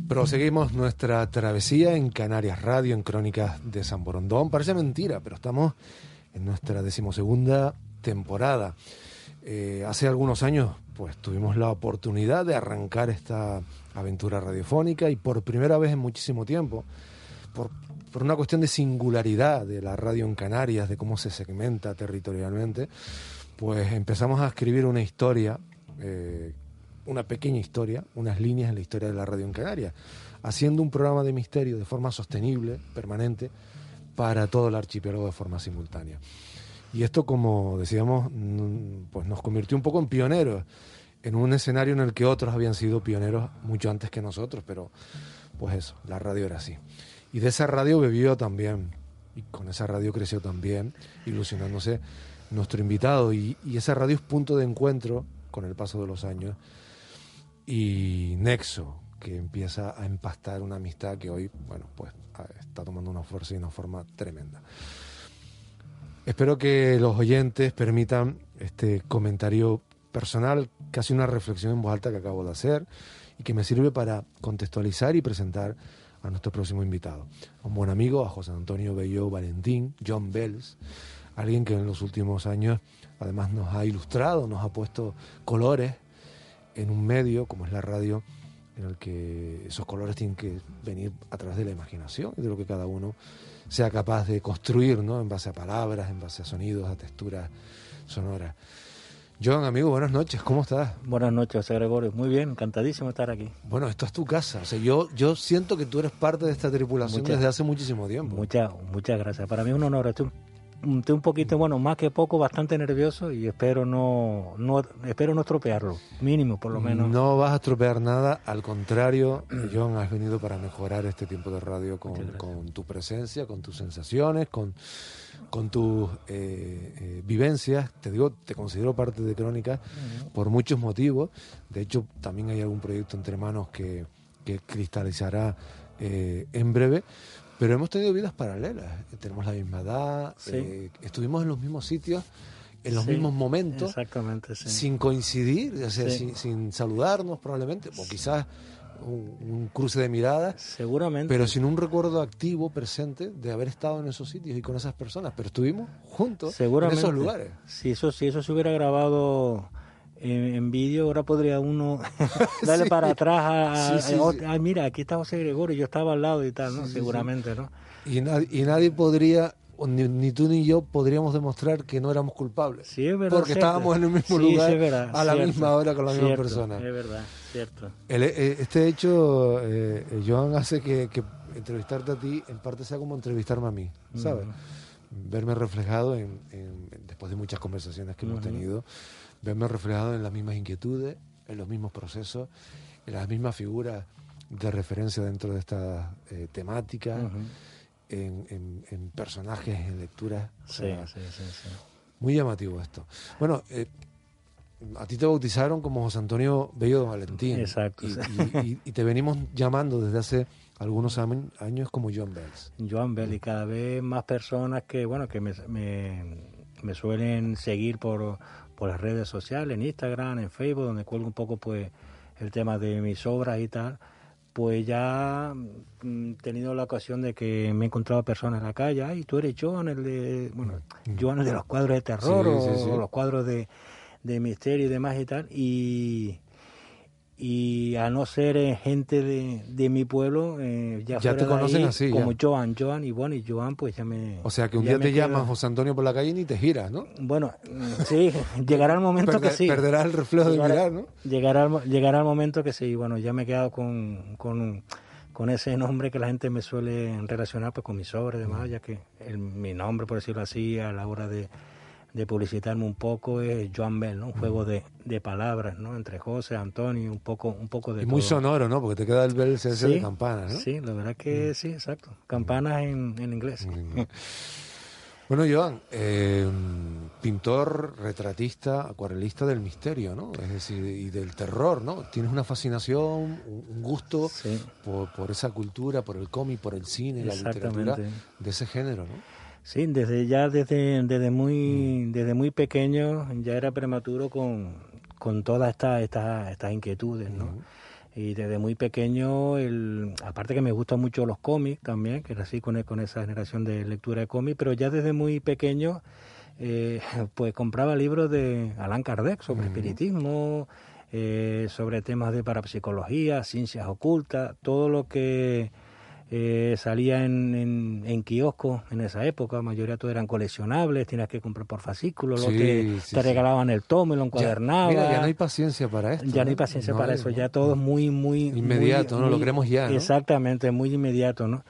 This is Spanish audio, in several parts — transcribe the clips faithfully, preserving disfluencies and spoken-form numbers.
Proseguimos nuestra travesía en Canarias Radio, en Crónicas de San Borondón. Parece mentira, pero estamos en nuestra decimosegunda temporada. Eh, hace algunos años, pues tuvimos la oportunidad de arrancar esta aventura radiofónica y por primera vez en muchísimo tiempo, por, por una cuestión de singularidad de la radio en Canarias, de cómo se segmenta territorialmente, pues empezamos a escribir una historia, eh, una pequeña historia, unas líneas en la historia de la radio en Canarias, haciendo un programa de misterio de forma sostenible, permanente, para todo el archipiélago de forma simultánea. Y esto, como decíamos, pues nos convirtió un poco en pioneros, en un escenario en el que otros habían sido pioneros mucho antes que nosotros, pero pues eso, la radio era así. Y de esa radio bebió también, y con esa radio creció también, ilusionándose nuestro invitado, y, y esa radio es punto de encuentro con el paso de los años, y nexo que empieza a empastar una amistad que hoy, bueno, pues está tomando una fuerza y una forma tremenda. Espero que los oyentes permitan este comentario personal, casi una reflexión en voz alta que acabo de hacer y que me sirve para contextualizar y presentar a nuestro próximo invitado. A un buen amigo, a José Antonio Bello Valentín, John Bells, alguien que en los últimos años además nos ha ilustrado, nos ha puesto colores en un medio como es la radio, en el que esos colores tienen que venir a través de la imaginación y de lo que cada uno sea capaz de construir, ¿no? En base a palabras, en base a sonidos, a texturas sonoras. John, amigo, buenas noches, ¿cómo estás? Buenas noches, José Gregorio. Muy bien, encantadísimo estar aquí. Bueno, esto es tu casa. O sea, yo, yo siento que tú eres parte de esta tripulación muchas, desde hace muchísimo tiempo. Muchas, muchas gracias. Para mí es un honor. Estoy, estoy un poquito, bueno, más que poco, bastante nervioso y espero no, no, espero no estropearlo, mínimo por lo menos. No vas a estropear nada, al contrario, John, has venido para mejorar este tiempo de radio con, con tu presencia, con tus sensaciones, con... con tus eh, eh, vivencias. Te digo, te considero parte de Crónicas uh-huh. por muchos motivos. De hecho, también hay algún proyecto entre manos que, que cristalizará eh, en breve, pero hemos tenido vidas paralelas. Tenemos la misma edad, sí. eh, estuvimos en los mismos sitios, en los sí, mismos momentos, exactamente, sí. sin coincidir, o sea, sí. sin, sin saludarnos probablemente, o quizás Un, un cruce de miradas, seguramente, pero sin un recuerdo activo, presente, de haber estado en esos sitios y con esas personas, pero estuvimos juntos en esos lugares. Si eso, si eso se hubiera grabado en, en vídeo, ahora podría uno darle sí. para atrás a, sí, sí, a, a, sí. a, mira, aquí está José Gregorio, yo estaba al lado y tal, ¿no? Sí, seguramente, sí. ¿no? Y, nad- y nadie podría... Ni, ni tú ni yo podríamos demostrar que no éramos culpables. Sí, es verdad. Porque cierto. estábamos en el mismo sí, lugar, sí, verdad, a la cierto, misma hora, con la misma cierto, persona. Es verdad, cierto. El, este hecho, eh, Joan, hace que, que entrevistarte a ti, en parte sea como entrevistarme a mí, ¿sabes? Uh-huh. Verme reflejado, en, en después de muchas conversaciones que uh-huh. hemos tenido, verme reflejado en las mismas inquietudes, en los mismos procesos, en las mismas figuras de referencia dentro de estas eh, temáticas. Uh-huh. En, en, en personajes, en lecturas. Sí, o sea, sí, sí, sí. Muy llamativo esto. Bueno, eh, a ti te bautizaron como José Antonio Bello Valentín. Exacto. Y, y, y, y te venimos llamando desde hace algunos años como John Bells. John Bells, y cada vez más personas que, bueno, que me, me, me suelen seguir por, por las redes sociales, en Instagram, en Facebook, donde cuelgo un poco pues el tema de mis obras y tal. Pues ya he mm, tenido la ocasión de que me he encontrado personas en la calle, ay, tú eres Joan, el de, bueno, Joan el de los cuadros de terror, sí, sí, sí. o los cuadros de, de misterio y demás y tal, y, y a no ser eh, gente de, de mi pueblo, eh, ya, ya te conocen ahí, así, como ya. Joan, Joan, y bueno, y Joan pues ya me... O sea, que un día te llaman José Antonio por la calle y ni te giras, ¿no? Bueno, sí, llegará el momento Perder, que sí. Perderás el reflejo llegará, de mirar, ¿no? Llegará, llegará el momento que sí, bueno, ya me he quedado con... con con ese nombre que la gente me suele relacionar pues con mis obras y demás, ya que el, mi nombre, por decirlo así, a la hora de, de publicitarme un poco es Joan Bells, ¿no? Un juego de, de palabras, ¿no? Entre José, Antonio, un poco, un poco de y todo. muy sonoro, ¿no? Porque te queda el Bells ese sí, de campanas, ¿no? Sí, la verdad que mm. sí, exacto. Campanas en, en inglés. Mm. Bueno, Joan, eh, pintor, retratista, acuarelista del misterio, ¿no? Es decir, y del terror, ¿no? Tienes una fascinación, un gusto sí. por, por esa cultura, por el cómic, por el cine, la literatura de ese género, ¿no? Sí, desde ya desde desde muy mm. desde muy pequeño ya era prematuro con, con todas estas estas estas inquietudes, ¿no? Mm. Y desde muy pequeño, el, aparte que me gustan mucho los cómics también, que nací con, con esa generación de lectura de cómics, pero ya desde muy pequeño eh, pues compraba libros de Allan Kardec sobre uh-huh. espiritismo, eh, sobre temas de parapsicología, ciencias ocultas, todo lo que eh, salía en, en, en kioscos en esa época, la mayoría todos eran coleccionables, tenías que comprar por fascículos, sí, lo que sí, te sí. regalaban el tomo y lo encuadernabas. Ya, mira, ya no hay paciencia para esto. Ya ¿no? no hay paciencia no para hay, eso, ¿no? ya todo es muy, muy... Inmediato, muy, ¿no? Muy, lo queremos ya, ¿no? Exactamente, muy inmediato, ¿no?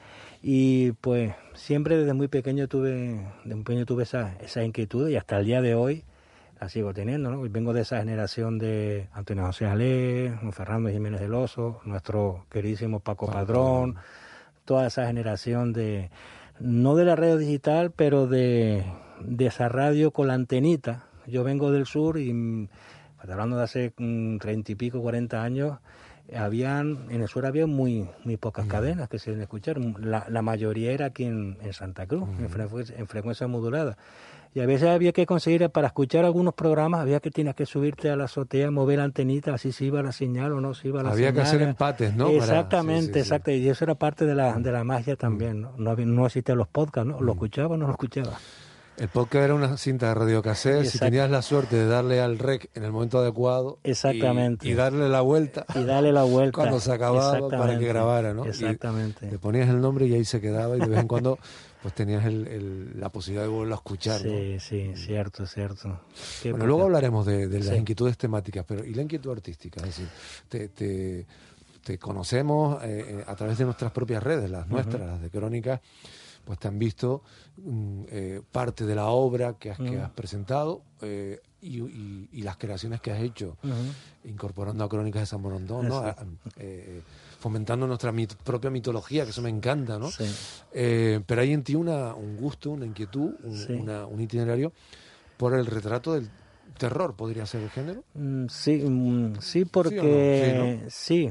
Y pues siempre desde muy pequeño tuve, desde muy pequeño tuve esa, esa inquietud y hasta el día de hoy la sigo teniendo, ¿no? Vengo de esa generación de Antonio José Alé, Fernando Jiménez del Oso, nuestro queridísimo Paco Padrón, Padrón, toda esa generación de, no de la radio digital, pero de, de esa radio con la antenita. Yo vengo del sur y, pues, hablando de hace treinta y pico, cuarenta años, habían, en el sur había muy muy pocas uh-huh. cadenas que se deben escuchar. La, la mayoría era aquí en, en Santa Cruz, uh-huh. en, frecuencia, en frecuencia modulada. Y a veces había que conseguir, para escuchar algunos programas, había que tenías que subirte a la azotea, mover la antenita, así se iba la señal o no se iba la había señal. Había que hacer empates, ¿no? Exactamente, Para... sí, sí, exacto. Sí. Y eso era parte de la, de la magia también, ¿no? No, había, no existían los podcasts, ¿no? ¿Lo escuchaba o no lo escuchaba? El podcast era una cinta de radiocassette, si tenías la suerte de darle al rec en el momento adecuado. Exactamente. Y, y darle la vuelta. Y darle la vuelta. Cuando se acababa para que grabara, ¿no? Exactamente. Y le ponías el nombre y ahí se quedaba y de vez en cuando pues tenías el, el, la posibilidad de volverlo a escuchar, sí, ¿no? Sí, sí, cierto, cierto. Bueno, luego hablaremos de, de las sí. inquietudes temáticas, pero ¿y la inquietud artística? Es decir, te, te, te conocemos eh, a través de nuestras propias redes, las nuestras, uh-huh. las de Crónicas, pues te han visto um, eh, parte de la obra que has, uh-huh. que has presentado eh, y, y, y las creaciones que has hecho, uh-huh. incorporando a Crónicas de San Borondón, ¿no? A, eh, fomentando nuestra mit- propia mitología, que eso me encanta, ¿no? Sí. Eh, pero hay en ti una, un gusto, una inquietud, un, sí. una, un itinerario por el retrato del terror, ¿podría ser el género? Mm, sí, mm, sí, porque ¿Sí, no? sí,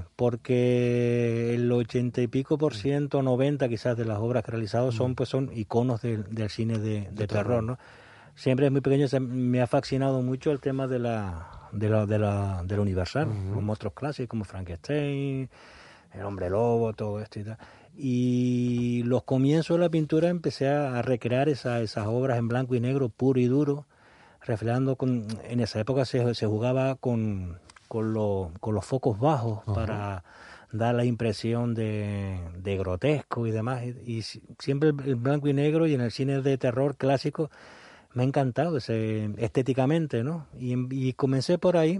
porque el ochenta y pico por ciento, noventa quizás de las obras que he realizado son, mm. pues son iconos del, del cine de, de, de terror, terror, ¿no? Siempre desde muy pequeño se, me ha fascinado mucho el tema de la de la de la del universal, uh-huh. los monstruos clásicos como Frankenstein, el hombre lobo, todo esto y tal. Y los comienzos de la pintura empecé a, a recrear esa, esas obras en blanco y negro, puro y duro, reflejando con, en esa época se, se jugaba con, con, lo, con los focos bajos uh-huh. para dar la impresión de, de grotesco y demás. Y, y siempre el blanco y negro, y en el cine de terror clásico me ha encantado ese, estéticamente, ¿no? Y, y comencé por ahí,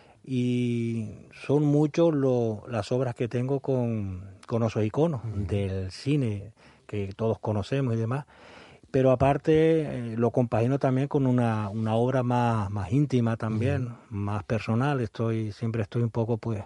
y son muchos lo, las obras que tengo con, con esos iconos uh-huh. del cine que todos conocemos y demás. Pero aparte eh, lo compagino también con una, una obra más, más íntima también, uh-huh. más personal. Estoy siempre estoy un poco pues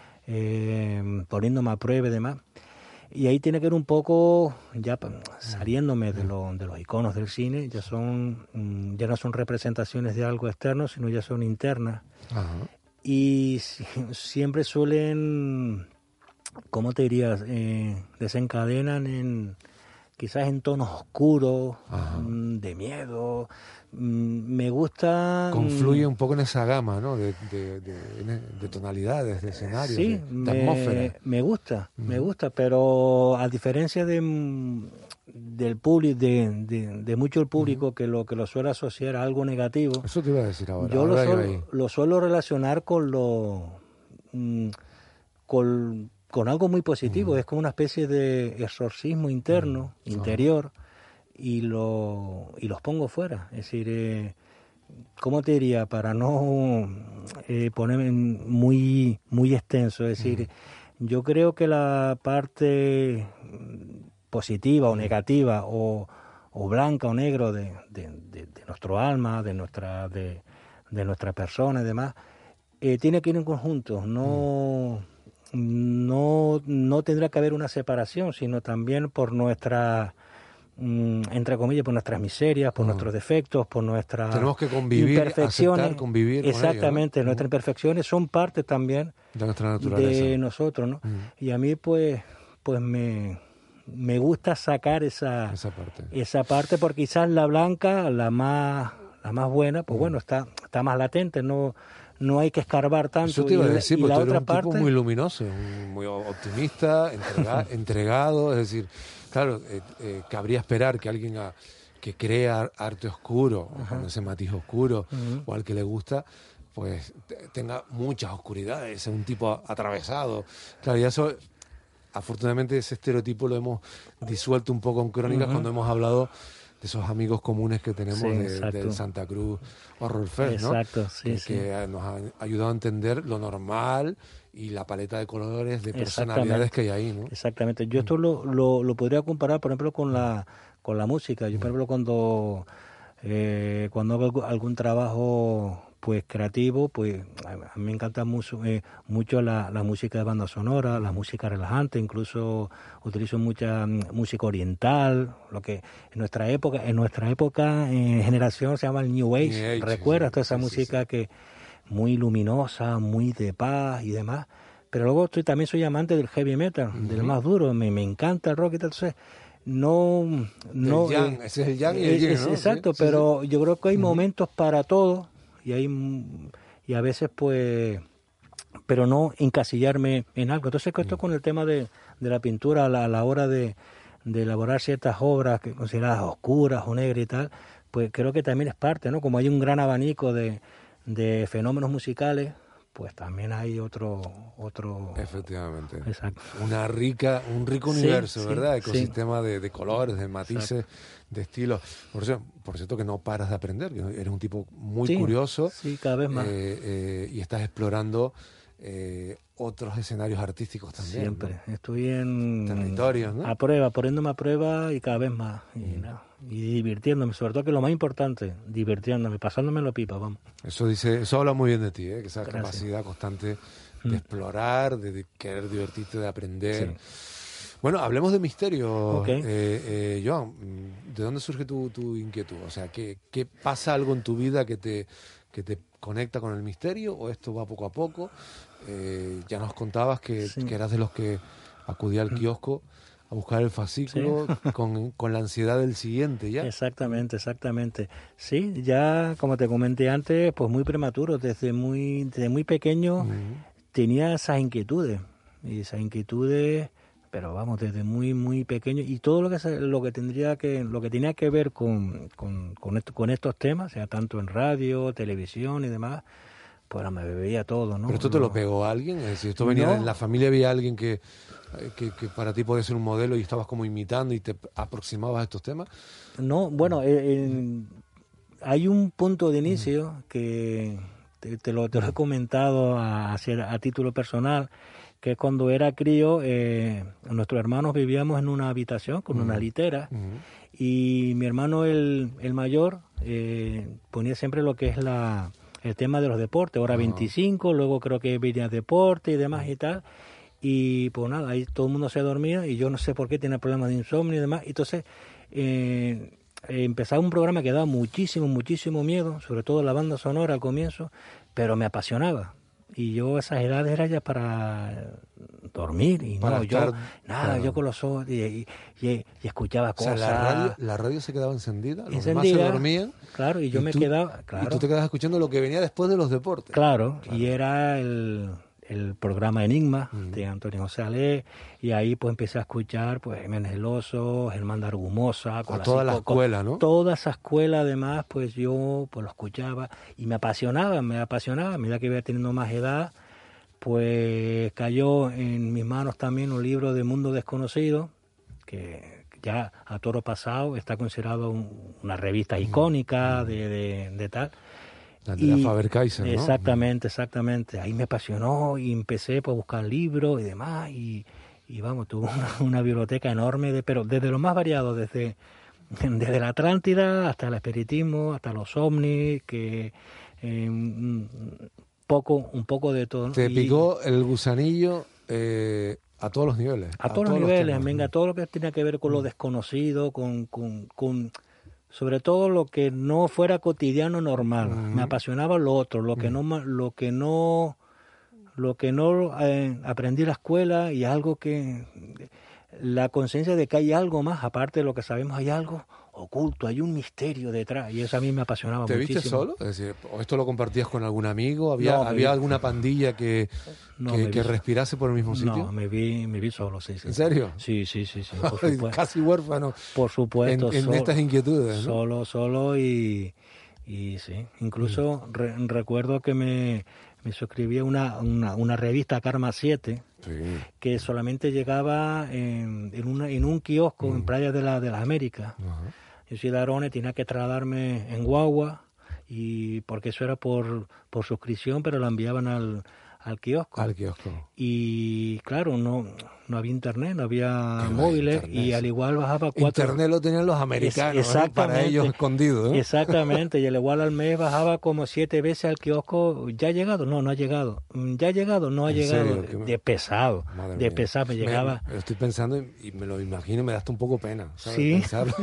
eh, poniéndome a prueba y demás. Y ahí tiene que ver un poco, ya saliéndome de, lo, de los iconos del cine, ya son ya no son representaciones de algo externo, sino ya son internas. Uh-huh. Y si, siempre suelen, ¿cómo te dirías? Eh, desencadenan en quizás en tonos oscuros, uh-huh. de miedo. Me gusta... Confluye un poco en esa gama, ¿no? De, de, de, de tonalidades, de escenarios, sí, de, de me, atmósfera. me gusta, uh-huh. me gusta, pero a diferencia de, del público, de, de, de mucho el público uh-huh. que lo que lo suele asociar a algo negativo. Eso te iba a decir ahora. Yo ahora lo, suelo, lo suelo relacionar con lo... con con algo muy positivo, uh-huh. es como una especie de exorcismo interno, uh-huh. interior, y lo y los pongo fuera. Es decir, eh, ¿cómo te diría? Para no eh, ponerme muy, muy extenso, es decir, uh-huh. yo creo que la parte positiva o negativa, o, o blanca o negro de, de, de, de nuestro alma, de nuestra, de, de nuestra persona y demás, eh, tiene que ir en conjunto, no... Uh-huh. No, no tendrá que haber una separación, sino también por nuestra, mm, entre comillas, por nuestras miserias, por uh-huh. nuestros defectos, por nuestras Tenemos que convivir, imperfecciones. Aceptar, convivir Exactamente, con ello, ¿no? Nuestras uh-huh. imperfecciones son parte también de nuestra naturaleza, de nosotros, ¿no? Uh-huh. Y a mí, pues, pues me, me gusta sacar esa, esa parte. esa parte, porque quizás la blanca, la más, la más buena, pues uh-huh. bueno, está, está más latente, no... no hay que escarbar tanto. Eso te iba a decir, y, porque y la tú eres otra un parte, tipo muy luminoso, muy optimista, entrega, entregado, es decir, claro, eh, eh, cabría esperar que alguien a, que crea arte oscuro, o con ese matiz oscuro, uh-huh. o al que le gusta, pues tenga muchas oscuridades, sea un tipo atravesado. Claro, y eso, afortunadamente, ese estereotipo lo hemos disuelto un poco en Crónicas uh-huh. cuando hemos hablado de esos amigos comunes que tenemos sí, de, del Santa Cruz Horror Fest, ¿no? Exacto, sí, que, sí. que nos ha ayudado a entender lo normal y la paleta de colores, de personalidades que hay ahí, ¿no? Exactamente. Yo esto lo, lo, lo podría comparar, por ejemplo, con la con la música. Yo, por ejemplo, cuando eh, cuando hago algún trabajo pues creativo, pues a mí me encanta mucho, eh, mucho la, la música de banda sonora, la música relajante, incluso utilizo mucha música oriental, lo que en nuestra época, en nuestra época, en generación se llama el New Age, New Age ¿recuerdas? Sí, toda esa sí, música sí, sí. que muy luminosa, muy de paz y demás. Pero luego estoy, también soy amante del heavy metal, uh-huh. del más duro, me, me encanta el rock y tal, entonces no... no yang, eh, ese es el yang y el yin, es, ¿no? Exacto, sí, pero sí. yo creo que hay uh-huh. momentos para todo y hay y a veces pues... pero no encasillarme en algo. Entonces esto uh-huh. con el tema de, de la pintura a la, a la hora de, de elaborar ciertas obras que consideradas oscuras o negras y tal, pues creo que también es parte, ¿no? Como hay un gran abanico de, de fenómenos musicales, pues también hay otro otro efectivamente exacto una rica un rico universo, sí, ¿verdad? Sí, ecosistema sí. de, de colores, de matices, exacto. de estilos. Por cierto, por cierto que no paras de aprender, eres un tipo muy sí, curioso, sí, cada vez más eh, eh, y estás explorando eh, otros escenarios artísticos también. Siempre, ¿no? Estoy en territorios, ¿no? A prueba, poniéndome a prueba y cada vez más. Y, mm. no, y divirtiéndome, sobre todo que lo más importante, divirtiéndome, pasándome la pipa, vamos. Eso dice, eso habla muy bien de ti, ¿eh? Que esa Gracias. capacidad constante de mm. explorar, de, de querer divertirte, de aprender. Sí. Bueno, hablemos de misterio, okay. eh, eh, Joan. ¿De dónde surge tu, tu inquietud? O sea, ¿qué, ¿qué pasa algo en tu vida que te, que te conecta con el misterio o esto va poco a poco? Eh, ya nos contabas que, sí. que eras de los que acudía al kiosco a buscar el fascículo sí. con, con la ansiedad del siguiente, ¿ya? Exactamente, exactamente. Sí, ya como te comenté antes, pues muy prematuro, desde muy, desde muy pequeño uh-huh. tenía esas inquietudes, y esas inquietudes, pero vamos, desde muy, muy pequeño, y todo lo que lo que tendría que, lo que tenía que ver con, con, con, esto, con estos temas, o sea, tanto en radio, televisión y demás, pues me bebía todo, ¿no? ¿Pero esto te lo pegó alguien? Es decir, ¿esto venía no. en la familia, había alguien que, que, que para ti podía ser un modelo y estabas como imitando y te aproximabas a estos temas? No, bueno, eh, eh, hay un punto de inicio uh-huh. que te, te, lo, te lo he comentado a, a título personal, que cuando era crío, eh, nuestros hermanos vivíamos en una habitación con uh-huh. una litera uh-huh. y mi hermano, el, el mayor, eh, ponía siempre lo que es la... el tema de los deportes, hora uh-huh. veinticinco, luego creo que venía deporte y demás uh-huh. y tal, y pues nada, ahí todo el mundo se dormía y yo no sé por qué tenía problemas de insomnio y demás, entonces eh, eh, empezaba un programa que daba muchísimo, muchísimo miedo, sobre todo la banda sonora al comienzo, pero me apasionaba, y yo a esas edades era ya para dormir, y para no, estar, yo, nada, claro. yo con los ojos, y, y, y, y escuchaba cosas. O sea, la radio, la radio se quedaba encendida, los encendida, demás se dormían. Claro, y yo y me tú, quedaba, claro. Y tú te quedabas escuchando lo que venía después de los deportes. Claro, claro. Y era el, el programa Enigma uh-huh. de Antonio José Alé, y ahí pues empecé a escuchar pues Jiménez del Oso, Germán de Argumosa, con a toda la escuela, ¿no? Toda esa escuela, además, pues yo pues lo escuchaba y me apasionaba, me apasionaba, a medida que iba teniendo más edad, pues cayó en mis manos también un libro de Mundo Desconocido, que ya a toro pasado está considerado un, una revista icónica de, de, de tal. La de la Faber-Kaiser, ¿no? Exactamente, exactamente. Ahí me apasionó y empecé pues, a buscar libros y demás, y, y vamos, tuve una, una biblioteca enorme, de, pero desde lo más variado, desde, desde la Atlántida hasta el espiritismo, hasta los ovnis, que... Eh, poco un poco de todo, ¿no? Te y, picó el gusanillo eh, a todos los niveles. A, a todos, todos los niveles, los venga, todo lo que tenía que ver con lo desconocido, con, con, con sobre todo lo que no fuera cotidiano normal. Uh-huh. Me apasionaba lo otro, lo que uh-huh. no lo que no lo que no eh, aprendí en la escuela, y algo que la conciencia de que hay algo más aparte de lo que sabemos, hay algo oculto, hay un misterio detrás, y eso a mí me apasionaba ¿Te muchísimo. viste solo? Es decir, ¿o esto lo compartías con algún amigo? ¿Había, No, ¿había vi... alguna pandilla que, no, que, vi... que respirase por el mismo sitio? No, me vi, me vi solo, sí, sí. ¿En serio? Sí, sí, sí, sí, por supuesto. Casi huérfano. Por supuesto. En, en solo, estas inquietudes, ¿no? Solo, solo y, y sí. Incluso mm. re, recuerdo que me, me suscribí a una, una, una revista Karma siete, sí. que solamente llegaba en, en, una, en un kiosco mm. en Playa de, la, de las Américas. Uh-huh. Yo soy de Arones, tenía que trasladarme en guagua, y porque eso era por, por suscripción, pero la enviaban al, al kiosco. Al kiosco. Y claro, no, no había internet, no había móviles, internet, y al igual bajaba cuatro... Internet lo tenían los americanos, es, exactamente, para ellos escondidos, ¿eh? Exactamente, y al igual al mes bajaba como siete veces al kiosco. ¿Ya ha llegado? No, no ha llegado. ¿Ya ha llegado? No ha llegado. Serio? De pesado, Madre de mía. pesado me llegaba. Me, estoy pensando y me lo imagino y me da hasta un poco pena, ¿sabes? Sí,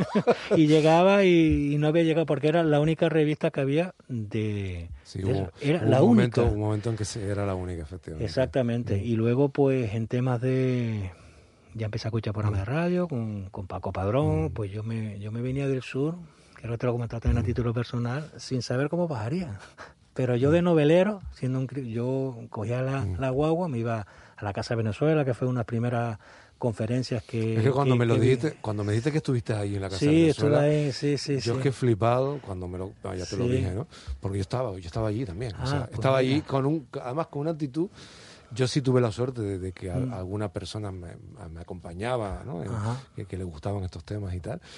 y llegaba y, y no había llegado porque era la única revista que había de... Sí, de hubo, era hubo la un única. Momento, un momento en que se, era la única, efectivamente. Exactamente, mm. y luego pues en temas de... Ya empecé a escuchar programas de radio con, con Paco Padrón, mm. pues yo me yo me venía del sur, que ahora te lo comentaba también a título personal, sin saber cómo bajaría. Pero yo de novelero, siendo un yo cogía la, mm. la guagua, me iba a la Casa de Venezuela, que fue una de las primeras conferencias que... Es que cuando que, me lo que dijiste, vi. cuando me dijiste que estuviste ahí en la Casa sí, de Venezuela, ahí, sí, sí, yo sí. es que he flipado cuando me lo... No, ya te sí. lo dije, ¿no? Porque yo estaba, yo estaba allí también. Ah, o sea, pues estaba mira. allí con un, además con una actitud... Yo sí tuve la suerte de, de que a, mm. alguna persona me, me acompañaba, ¿no? En, que, que le gustaban estos temas y tal.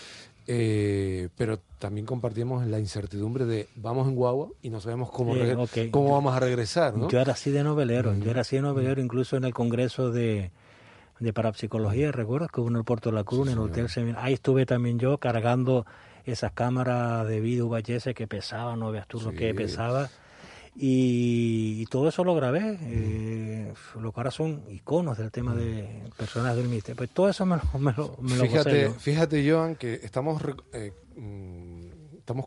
Eh, pero también compartíamos la incertidumbre de vamos en guagua y no sabemos cómo, sí, re, okay. cómo vamos a regresar, ¿no? Yo era así de novelero, mm. yo era así de novelero, mm. incluso en el congreso de, de parapsicología, ¿recuerdas? Que hubo en el Puerto de la Cruz, sí, en el Hotel Seminario. Ahí estuve también yo cargando esas cámaras de video V H S que pesaban, no veas tú sí. lo que pesaba. Y, y todo eso lo grabé, eh, lo que ahora son iconos del tema de personas del misterio. Pues todo eso me lo, me lo, me lo fíjate, yo. Fíjate, Joan, que estamos, eh, estamos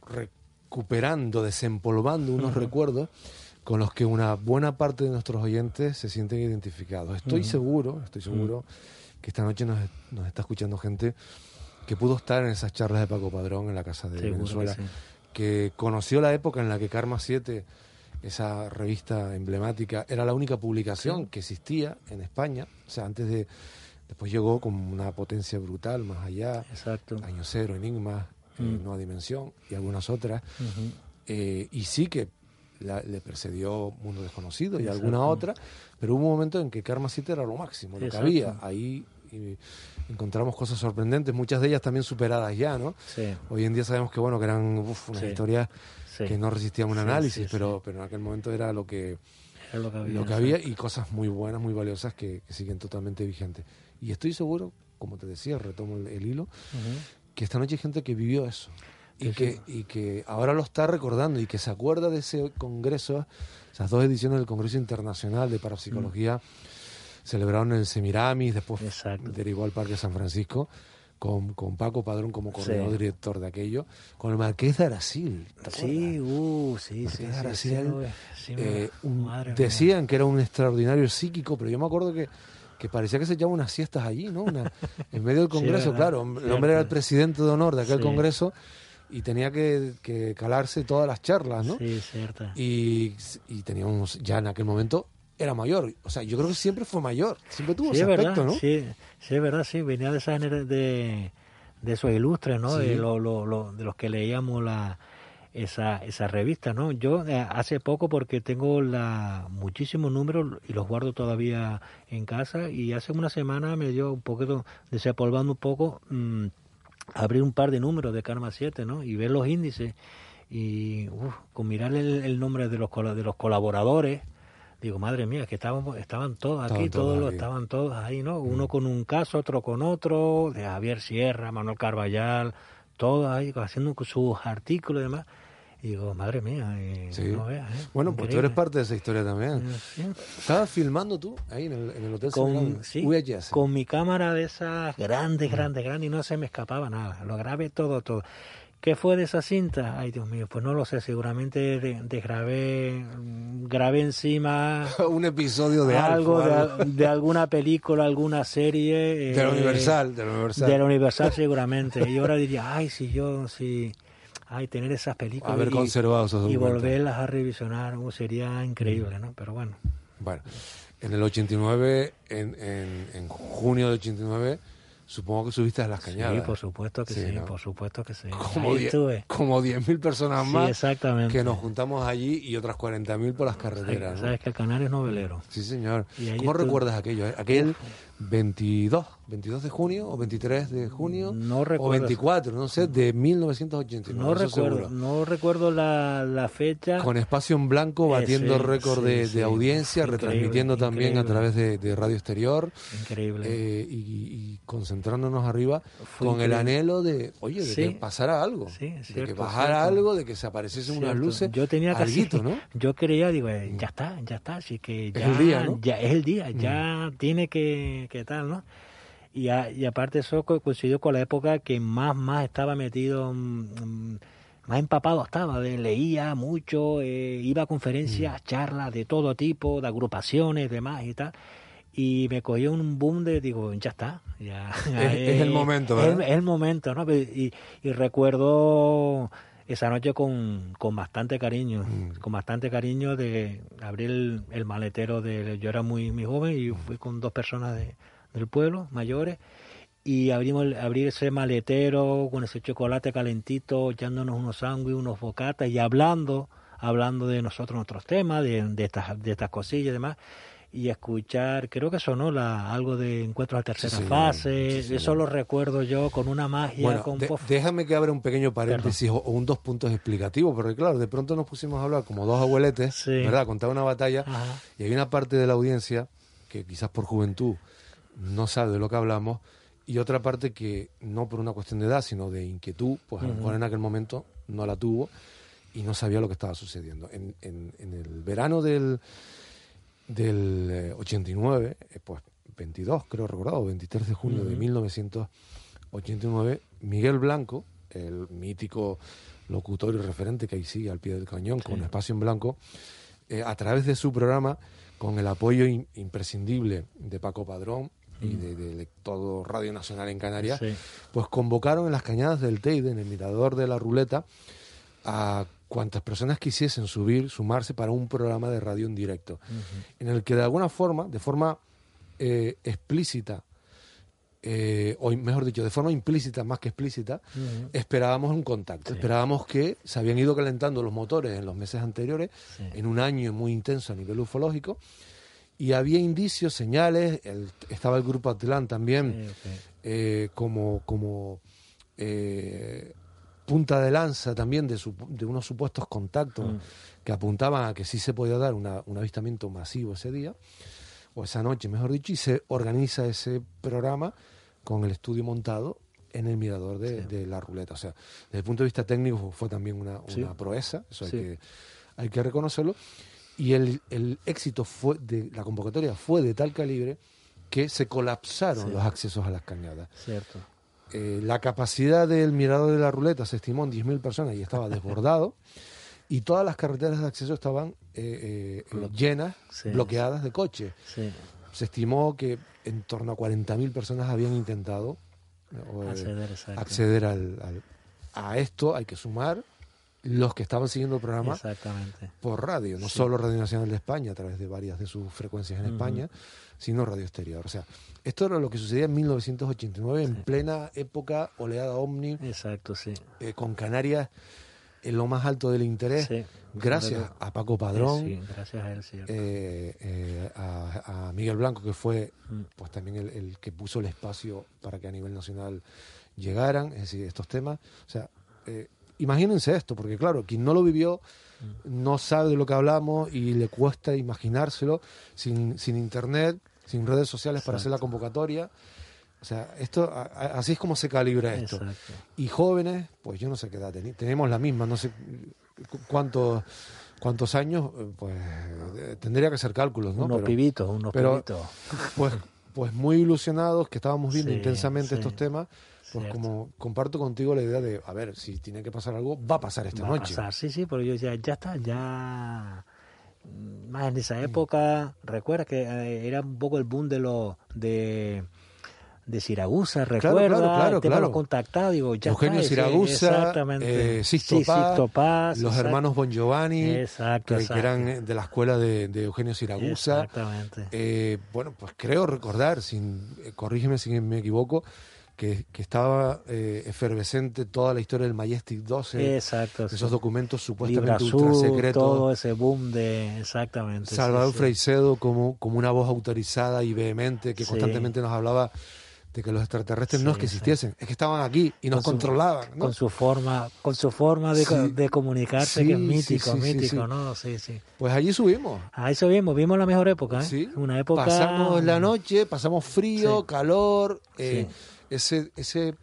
recuperando, desempolvando unos uh-huh. recuerdos con los que una buena parte de nuestros oyentes se sienten identificados. Estoy uh-huh. seguro, estoy seguro uh-huh. que esta noche nos, nos está escuchando gente que pudo estar en esas charlas de Paco Padrón en la Casa de seguro Venezuela, que, sí. que conoció la época en la que Karma siete, esa revista emblemática, era la única publicación sí. que existía en España. O sea, antes de... Después llegó con una potencia brutal, más allá. Exacto. Año Cero, Enigma, mm. eh, Nueva Dimensión y algunas otras. Uh-huh. Eh, y sí que la, le precedió Mundo Desconocido y Exacto. alguna otra, pero hubo un momento en que Karma siete era lo máximo, lo Exacto. que había. Ahí y encontramos cosas sorprendentes, muchas de ellas también superadas ya, ¿no? Sí. Hoy en día sabemos que, bueno, que eran uf, unas sí. historias sí. que no resistían un análisis, sí, sí, pero, sí. pero en aquel momento era lo que, era lo que había, lo que había y cosas muy buenas, muy valiosas que, que siguen totalmente vigentes. Y estoy seguro, como te decía, retomo el, el hilo, uh-huh. que esta noche hay gente que vivió eso y, sí, que, sí. y que ahora lo está recordando y que se acuerda de ese congreso, esas dos ediciones del Congreso Internacional de Parapsicología, uh-huh. celebraron en el Semiramis, después Exacto. derivó al Parque San Francisco, con, con Paco Padrón como coordinador sí. director de aquello, con el Marqués de Arasil. Sí, uh, sí, Marqués sí, de Arasil, sí, sí, eh, un, madre decían mía. que era un extraordinario psíquico, pero yo me acuerdo que, que parecía que se echaba unas siestas allí, ¿no? Una, en medio del congreso, sí, claro, cierto. El hombre era el presidente de honor de aquel sí. congreso y tenía que, que calarse todas las charlas, ¿no? Sí, cierto. Y, y teníamos ya en aquel momento... era mayor, o sea, yo creo que siempre fue mayor, siempre tuvo sí, ese verdad, aspecto, ¿no? Sí, sí, es verdad, sí, venía de esa de, de esos ilustres, ¿no? Sí. De, lo, lo, lo, de los que leíamos la esa esa revista, ¿no? Yo eh, hace poco, porque tengo la muchísimos números y los guardo todavía en casa, y hace una semana me dio un poquito, desempolvando un poco, mmm, abrir un par de números de Karma siete, ¿no? Y ver los índices, y uf, con mirar el, el nombre de los, de los colaboradores, digo, madre mía, que estaban, estaban todos aquí, estaban todos, todos estaban todos ahí, ¿no? Uno mm. con un caso, otro con otro, de Javier Sierra, Manuel Carballal, todos ahí haciendo sus artículos y demás. Y digo, madre mía, eh, sí. no veas, ¿eh? Bueno, Increíble. Pues tú eres parte de esa historia también. Sí. ¿Estabas filmando tú ahí en el, en el Hotel con, sí, V H S? Con mi cámara de esas grandes, grandes, grandes, y no se me escapaba nada. Lo grabé todo, todo. ¿Qué fue de esa cinta? Ay, Dios mío, pues no lo sé, seguramente de, de grabé, grabé encima un episodio de algo, algo, de, algo. de alguna película, alguna serie. De la eh, Universal, de la Universal. De la Universal seguramente. Y ahora diría, ay, si yo, si, ay, tener esas películas Haber y, conservado esos y documentos. volverlas a revisionar, uh, sería increíble, ¿no? Pero bueno. Bueno, en el ochenta y nueve, en, en, en junio del ochenta y nueve, supongo que subiste a Las Cañadas. Sí, por supuesto que sí, sí, ¿no? por supuesto que sí. Como Ahí die, estuve. Como diez mil personas sí, más exactamente. que nos juntamos allí y otras cuarenta mil por las carreteras. Sabes, ¿no? que el Canario es novelero. Sí, señor. ¿Cómo estuve... recuerdas aquello? Eh? Aquel veintidós, veintidós de junio o veintitrés de junio no recuerdo, o veinticuatro, no sé, de mil novecientos ochenta y nueve. No recuerdo, seguro. no recuerdo la, la fecha. Con espacio en blanco, batiendo eh, sí, récord sí, de, sí. de audiencia, increíble, retransmitiendo también increíble. a través de, de Radio Exterior. Increíble. Eh, y, y concentrándonos arriba Fue con increíble. el anhelo de, oye, de sí. que pasara algo, sí, cierto, de que bajara cierto. algo, de que se apareciesen cierto. unas luces. Yo tenía casi, alguito, ¿no? Yo creía, digo, eh, ya está, ya está, así que ya es el día, ¿no? Ya es el día, ya mm. tiene que, que tal, ¿no? Y, a, y aparte eso coincidió con la época que más, más estaba metido, mmm, más empapado estaba, de, leía mucho, eh, iba a conferencias, mm. charlas de todo tipo, de agrupaciones, demás y tal. Y me cogí un boom de, digo, ya está. Ya, es, eh, es el momento, ¿verdad? Es, es el momento, ¿no? Y, y recuerdo esa noche con, con bastante cariño, mm. con bastante cariño de abrir el, el maletero. de Yo era muy, muy joven y fui con dos personas de, del pueblo, mayores, y abrimos abrir ese maletero con ese chocolate calentito, echándonos unos sándwiches, unos bocatas y hablando, hablando de nosotros, nuestros temas, de, de, estas, de estas cosillas y demás. Y escuchar, creo que sonó la, algo de Encuentros a Tercera sí, Fase, sí, eso sí. Lo recuerdo yo con una magia. Bueno, con de, déjame que abra un pequeño paréntesis o, o un dos puntos explicativos, porque claro, de pronto nos pusimos a hablar como dos abueletes, sí. ¿verdad? Contar una batalla. Ajá. Y hay una parte de la audiencia que quizás por juventud no sabe de lo que hablamos, y otra parte que no por una cuestión de edad, sino de inquietud, pues a lo mejor uh-huh. en aquel momento no la tuvo y no sabía lo que estaba sucediendo. En, en, en el verano del... del eh, ochenta y nueve, eh, pues veintidós, creo recordado, veintitrés de junio uh-huh. de mil novecientos ochenta y nueve, Miguel Blanco, el mítico locutor y referente que ahí sigue al pie del cañón, sí. con Espacio en Blanco, eh, a través de su programa, con el apoyo in- imprescindible de Paco Padrón uh-huh. y de, de, de todo Radio Nacional en Canarias, sí. pues convocaron en las cañadas del Teide, en el mirador de la Ruleta, a cuantas personas quisiesen subir, sumarse para un programa de radio en directo, uh-huh. en el que de alguna forma, de forma eh, explícita, eh, o mejor dicho, de forma implícita más que explícita, uh-huh. esperábamos un contacto, sí. esperábamos que se habían ido calentando los motores en los meses anteriores, sí. en un año muy intenso a nivel ufológico, y había indicios, señales, el, estaba el Grupo Atlán también, sí, okay. eh, como... como eh, punta de lanza también de, su, de unos supuestos contactos mm. que apuntaban a que sí se podía dar una, un avistamiento masivo ese día, o esa noche, mejor dicho, y se organiza ese programa con el estudio montado en el mirador de, sí. de la Ruleta. O sea, desde el punto de vista técnico fue también una, una sí. proeza, eso hay, sí. que, hay que reconocerlo, y el, el éxito fue de la convocatoria fue de tal calibre que se colapsaron sí. los accesos a las cañadas. Cierto. Eh, la capacidad del mirador de la Ruleta se estimó en diez mil personas y estaba desbordado, y todas las carreteras de acceso estaban eh, eh, llenas, sí, bloqueadas sí. de coches. Sí. Se estimó que en torno a cuarenta mil personas habían intentado eh, acceder, acceder al, al, a esto. Hay que sumar los que estaban siguiendo el programa por radio, no sí. solo Radio Nacional de España, a través de varias de sus frecuencias en uh-huh. España, sino Radio Exterior. O sea, esto era lo que sucedía en mil novecientos ochenta y nueve, sí. en plena época oleada ovni, exacto, sí. eh, con Canarias en lo más alto del interés, sí. gracias Pero, a Paco Padrón, sí, gracias a él, cierto. Eh, eh, a, a Miguel Blanco, que fue mm. pues también el, el que puso el espacio para que a nivel nacional llegaran, es decir, estos temas. O sea, eh, imagínense esto, porque claro, quien no lo vivió no sabe de lo que hablamos y le cuesta imaginárselo sin, sin internet, sin redes sociales Exacto. para hacer la convocatoria. O sea, esto a, a, así es como se calibra esto. Exacto. Y jóvenes, pues yo no sé qué edad ten, tenemos la misma, no sé cuántos cuántos años, pues tendría que hacer cálculos, ¿no? Unos pero, pibitos, unos pero, pibitos. Pues, pues muy ilusionados, que estábamos viendo sí, intensamente sí. estos temas. Pues como comparto contigo la idea de, a ver, si tiene que pasar algo, va a pasar esta va noche. A pasar, sí, sí, pero yo decía, ya está, ya... Más en esa época, mm. recuerda que eh, era un poco el boom de los... de de Siragusa, recuerda, claro, claro, claro, el tema claro. de los contactados, digo, ya Eugenio está, Siragusa, exactamente. Eh, Sixto, sí, Paz, Sixto Paz, los exacto. hermanos Bon Giovanni, exacto, que, exacto. que eran de la escuela de, de Eugenio Siragusa. Exactamente. Eh, bueno, pues creo recordar, sin, eh, corrígeme si me equivoco, que, que estaba eh, efervescente toda la historia del Majestic doce, exacto, esos sí. documentos supuestamente Libra ultra Sur, secretos. todo ese boom de, exactamente. Salvador sí, sí. Freixedo como, como una voz autorizada y vehemente que sí. constantemente nos hablaba de que los extraterrestres sí, no es que existiesen, sí. es que estaban aquí y nos con controlaban, su, ¿no? Con su forma, con su forma de, sí, de comunicarse, sí, que es mítico, sí, sí, mítico, sí, sí. ¿no? Sí, sí. Pues allí subimos. A eso vimos, vimos la mejor época, ¿eh? Sí. Una época... Pasamos la noche, pasamos frío, sí. calor, eh, sí. ese, ese,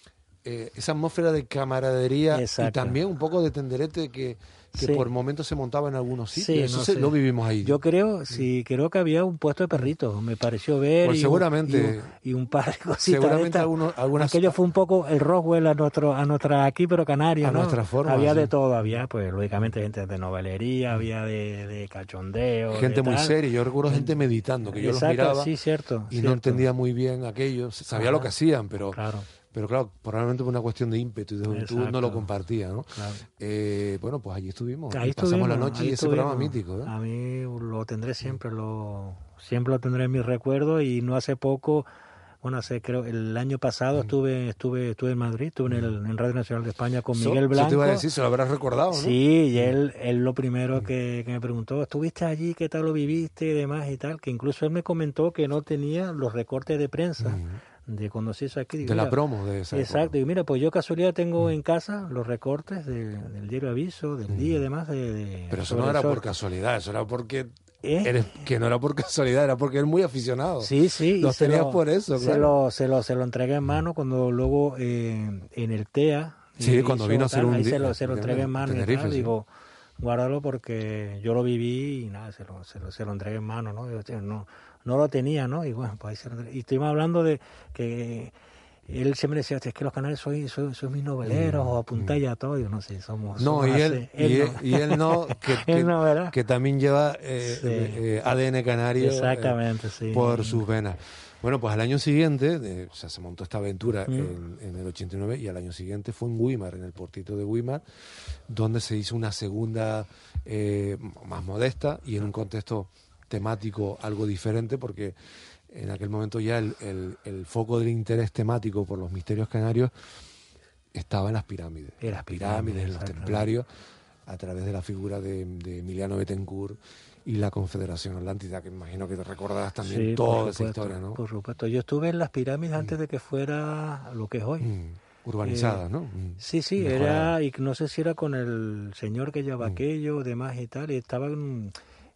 eh, esa atmósfera de camaradería. Exacto. Y también un poco de tenderete que... que sí. por momentos se montaba en algunos sitios. Sí, Eso no se, sé. Lo vivimos ahí. Yo creo, sí, creo que había un puesto de perritos, me pareció ver. Pues y seguramente. Un, y, un, y un par de cositas. Seguramente algunos, algunas. Aquello fue un poco el Roswell a nuestro, a nuestra aquí, pero canario, a ¿no? nuestra forma. Había sí. de todo, había, pues, lógicamente, gente de novelería, había de, de cachondeo. Gente de muy tal. seria. Yo recuerdo gente meditando, que yo Exacto, los miraba. Sí, cierto. Y cierto. no entendía muy bien aquello. Sabía Ajá. lo que hacían, pero. Claro. Pero claro, probablemente por una cuestión de ímpetu y de juventud no lo compartía, ¿no? Claro. Eh, bueno, pues allí estuvimos. Ahí pasamos estuvimos, la noche y ese estuvimos. programa mítico, ¿eh? A mí lo tendré siempre, lo siempre lo tendré en mis recuerdos y no hace poco, bueno, hace creo el año pasado mm. estuve estuve estuve en Madrid, estuve en, el, en Radio Nacional de España con so, Miguel Blanco. Yo te iba a decir, se lo habrás recordado, ¿no? Sí, y él, él lo primero que, que me preguntó, ¿estuviste allí? ¿Qué tal lo viviste? Y demás y tal, que incluso él me comentó que no tenía los recortes de prensa. Mm. de cuando se hizo aquí. Digo, de la mira, promo de esa exacto, época. Y mira, pues yo casualidad tengo mm. en casa los recortes de, del diario Aviso, del mm. día y demás. De, de Pero eso no era por casualidad, eso era porque... ¿Eh? Eres, que no era por casualidad, era porque eres muy aficionado. Sí, sí. Los tenías lo, por eso, se claro. Lo, se, lo, se lo entregué en mano cuando luego eh, en el T E A... Sí, cuando vino a hacer un ahí día. Se lo, se lo entregué en mano Tenerife, y tal, sí. digo, guárdalo porque yo lo viví y nada, se lo, se lo, se lo entregué en mano, ¿no? Yo, no, no lo tenía, ¿no? Y bueno, pues ahí se lo entregué. Y estuvimos hablando de que... Él siempre decía, es que los canales soy, soy, soy mis noveleros mm, o apuntáis mm. a todo. Yo no sé, somos... No, somos y, él, él, y, no. él, y él no, que, que, él no que también lleva eh, sí. eh, A D N canario Exactamente, eh, sí. por sus venas. Bueno, pues al año siguiente, eh, o sea, se montó esta aventura mm. en, en el ochenta y nueve y al año siguiente fue en Weimar, en el portito de Weimar, donde se hizo una segunda eh, más modesta y en un contexto temático algo diferente porque... En aquel momento ya el, el, el foco del interés temático por los misterios canarios estaba en las pirámides. En las pirámides, en los templarios, a través de la figura de, de Emiliano Bettencourt y la Confederación Atlántida, que imagino que te recordarás también sí, toda supuesto, esa historia, ¿no? Por supuesto. Yo estuve en las pirámides mm. antes de que fuera lo que es hoy. Mm. Urbanizada, eh, ¿no? Mm. Sí, sí, Mejorada. era, y no sé si era con el señor que llevaba mm. aquello, demás y tal, y estaban...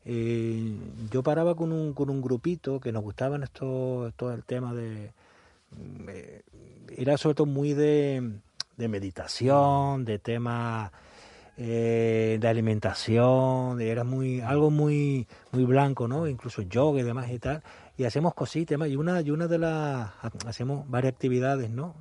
Eh, yo paraba con un con un grupito que nos gustaban esto todo el tema de eh, era sobre todo muy de, de meditación, de temas eh, de alimentación, de, era muy algo muy muy blanco, ¿no? Incluso yoga y demás y tal, y hacemos cositas y una y una de las hacemos varias actividades, ¿no?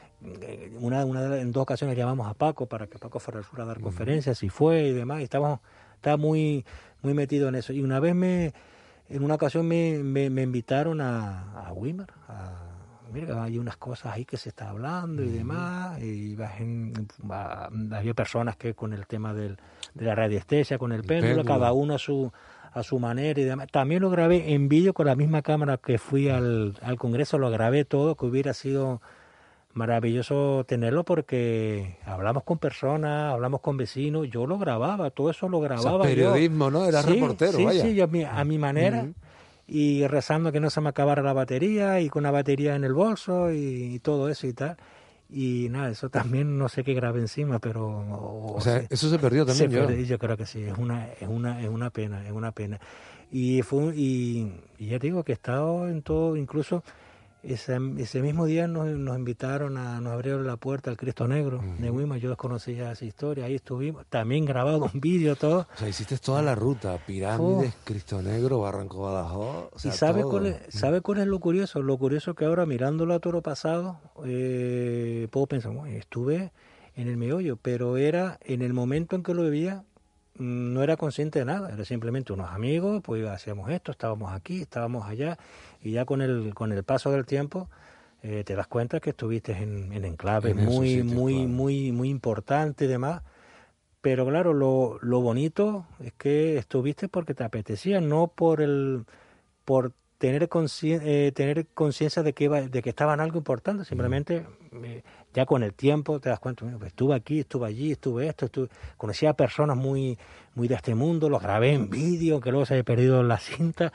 Una, una de, en dos ocasiones llamamos a Paco para que Paco fuera al sur a dar conferencias y fue y demás, y estábamos estaba muy muy metido en eso. Y una vez me, en una ocasión me, me, me invitaron a, a Weimar, a, mira, hay unas cosas ahí que se está hablando y demás, y en, a, había personas que con el tema del, de la radiestesia, con el, el péndulo, péndulo, cada uno a su a su manera y demás. También lo grabé en vídeo con la misma cámara que fui al, al Congreso, lo grabé todo, que hubiera sido maravilloso tenerlo porque hablamos con personas, hablamos con vecinos, yo lo grababa, todo eso lo grababa. O sea, periodismo, yo. ¿no? Era sí, reportero, sí, vaya. Sí, yo a mi, a mi manera uh-huh. y rezando que no se me acabara la batería y con la batería en el bolso y, y todo eso y tal. Y nada, eso también no sé qué grabé encima, pero... O, o sea, se, eso se perdió también, se yo. Perdió, yo creo que sí, es una, es una, es una pena, es una pena. Y, fue, y, y ya te digo que he estado en todo, incluso... ese, ese mismo día nos, nos invitaron, a nos abrieron la puerta al Cristo Negro uh-huh. de Guima. Yo desconocía esa historia, ahí estuvimos, también grabado un vídeo, todo. O sea, hiciste toda la ruta, Pirámides, oh. Cristo Negro, Barranco Badajoz, o sea, ¿Y sabe todo. cuál es, sabe cuál es lo curioso? Lo curioso es que ahora, mirándolo a toro pasado, eh, puedo pensar, bueno, estuve en el meollo, pero era en el momento en que lo vivía, no era consciente de nada, era simplemente unos amigos, pues hacíamos esto, estábamos aquí, estábamos allá, y ya con el con el paso del tiempo eh, te das cuenta que estuviste en, en enclaves en muy, sitios, muy, claro. muy, muy importante y demás, pero claro, lo, lo bonito es que estuviste porque te apetecía, no por el por tener conciencia eh, tener conciencia de que iba, de que estaba en algo importante, simplemente eh, ya con el tiempo te das cuenta, pues estuve aquí, estuve allí, estuve esto, estuve, conocí a personas muy, muy de este mundo, los grabé en vídeo, que luego se había perdido en la cinta,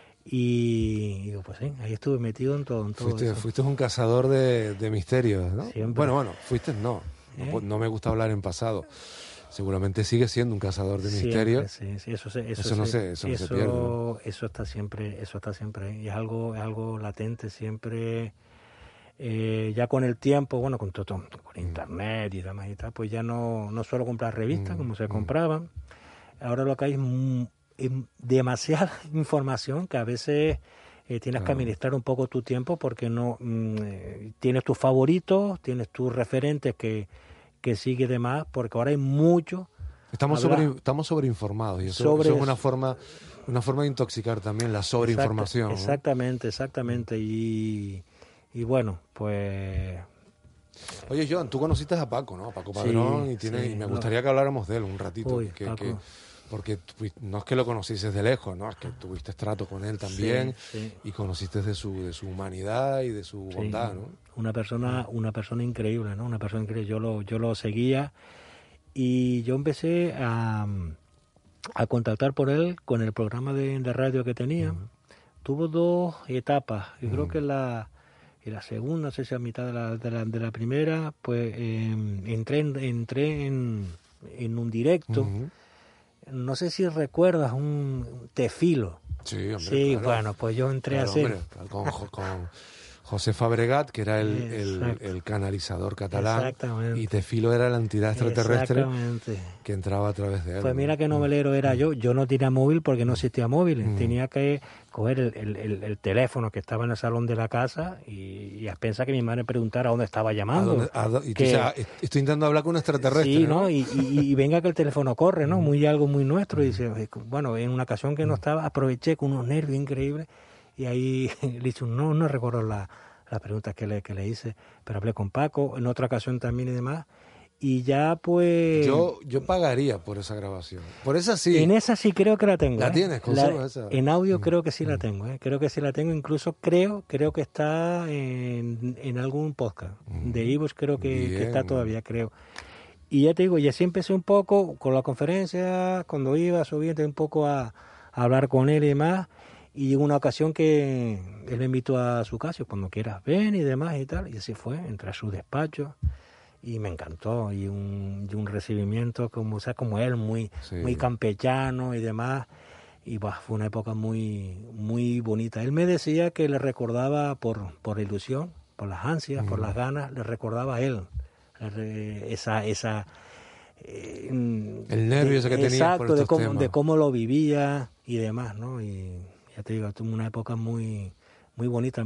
y digo, pues sí, ahí estuve metido en todo, en todo fuiste, eso. Fuiste un cazador de, de misterios, ¿no? Siempre. Bueno, bueno, fuiste no, ¿Eh? no, no me gusta hablar en pasado. Seguramente sigue siendo un cazador de misterios. Sí, sí, eso, se, eso, eso no se, sé, eso, eso no se pierde. ¿No? Eso está siempre, eso está siempre, y es algo, es algo latente siempre. Eh, ya con el tiempo, bueno, con todo, con internet y demás y tal, pues ya no, no suelo comprar revistas mm, como se mm. compraban. Ahora lo que hay es, m- es demasiada información que a veces eh, tienes claro. que administrar un poco tu tiempo porque no mm, tienes tus favoritos, tienes tus referentes que, que sigue demás, porque ahora hay mucho. Estamos sobre, estamos sobreinformados y eso, sobre eso es una forma, una forma de intoxicar también la sobreinformación. Exact, exactamente, ¿no? exactamente. Y Y bueno, pues... Oye, Joan, tú conociste a Paco, ¿no? A Paco Padrón, sí, y, tiene, sí, y me gustaría no. que habláramos de él un ratito. Uy, que, que, porque no es que lo conocieses de lejos, ¿no? Es que tuviste trato con él también sí, sí. y conociste de su, de su humanidad y de su bondad, sí. ¿no? Una persona, una persona increíble, ¿no? Una persona increíble. Yo lo, yo lo seguía y yo empecé a, a contactar por él con el programa de, de radio que tenía. Uh-huh. Tuvo dos etapas. Yo uh-huh. creo que la... Y la segunda, no sé si a mitad de la, de la, de la primera, pues eh, entré, en, entré en, en un directo. Uh-huh. No sé si recuerdas un Tefilo. Sí, hombre, sí claro. Bueno, pues yo entré claro, a hacer... Hombre, con, con José Fabregat, que era el, el, el canalizador catalán. Exactamente. Y Tefilo era la entidad extraterrestre que entraba a través de él. Pues mira qué novelero era yo. Yo no tenía móvil porque no existía móvil. Uh-huh. Tenía que coger el, el, el, el teléfono que estaba en el salón de la casa y, y a pensar que mi madre preguntara dónde estaba llamando. ¿A dónde, a dónde, y que, tú, o sea, estoy intentando hablar con un extraterrestre. Sí, ¿no? ¿no? Y, y, y venga que el teléfono corre, ¿no? Uh-huh. Muy algo muy nuestro. Uh-huh. Y dice, bueno, en una ocasión que no estaba, aproveché con unos nervios increíbles y ahí le hice un no, no recuerdo la... las preguntas que le, que le hice, pero hablé con Paco, en otra ocasión también y demás, y ya pues... Yo yo pagaría por esa grabación, por esa sí. En esa sí creo que la tengo. ¿La ¿eh? tienes? ¿Conservas esa? En audio mm. creo que sí mm. la tengo, ¿eh? creo que sí la tengo, incluso creo creo que está en, en algún podcast, mm. de iVoox creo que, que está todavía, creo. Y ya te digo, y así empecé un poco con la conferencia, cuando iba subiendo un poco a, a hablar con él y demás. Y una ocasión que él me invitó a su casa, cuando quieras ven y demás y tal, y así fue, entré a su despacho y me encantó, y un, y un recibimiento como, o sea, como él, muy, sí. muy campechano y demás, y bah, fue una época muy, muy bonita. Él me decía que le recordaba por, por la ilusión, por las ansias, mm. por las ganas, le recordaba a él, esa... esa eh, el nervio ese que tenía exacto, por de cómo, temas. de cómo lo vivía y demás, ¿no? Y ya te digo, tuve una época muy muy bonita.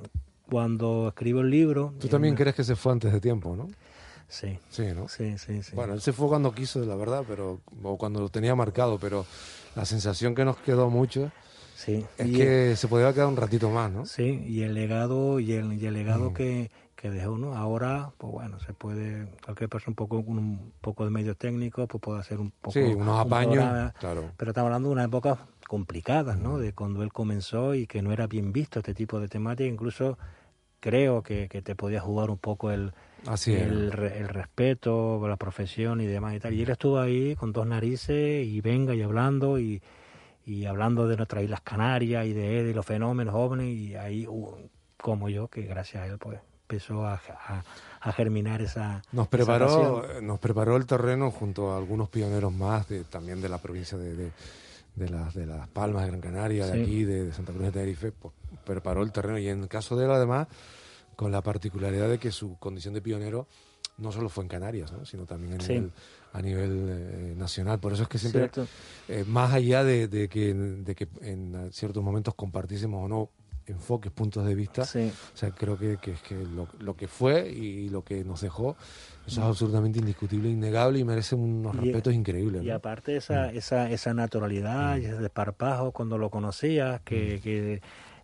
Cuando escribo el libro... Tú también eh, crees que se fue antes de tiempo, ¿no? Sí. Sí, ¿no? Sí, sí, sí. Bueno, él se fue cuando quiso, la verdad, pero o cuando lo tenía marcado, pero la sensación que nos quedó mucho sí. es y que el, se podía quedar un ratito más, ¿no? Sí, y el legado, y el, y el legado mm. que, que dejó, ¿no? Ahora, pues bueno, se puede, cualquier persona un poco, un poco de medios técnicos, pues puede hacer un poco... Sí, unos apaños, programa, claro. Pero estamos hablando de una época complicadas, ¿no? De cuando él comenzó y que no era bien visto este tipo de temática, incluso creo que, que te podía jugar un poco el, Así el, el respeto por la profesión y demás y tal. Y él estuvo ahí con dos narices y venga y hablando y, y hablando de nuestras Islas Canarias y de él y los fenómenos jóvenes, y ahí uh, como yo, que gracias a él pues empezó a, a, a germinar esa nos preparó esa nos preparó el terreno junto a algunos pioneros más de, también de la provincia de, de de las de las Palmas de Gran Canaria, de Sí. aquí, de, de Santa Cruz de Tenerife, pues, preparó el terreno. Y en el caso de él, además, con la particularidad de que su condición de pionero no solo fue en Canarias, ¿no? Sino también a Sí. nivel, a nivel eh, nacional. Por eso es que siempre, Cierto. eh, más allá de, de, que, de que en ciertos momentos compartísemos o no enfoques, puntos de vista, Sí. o sea, creo que, que, que lo, lo que fue y lo que nos dejó, eso es absolutamente indiscutible, innegable y merece unos Y- respetos increíbles, Y ¿no? aparte esa, esa, esa naturalidad y ese desparpajo cuando lo conocías, que, que,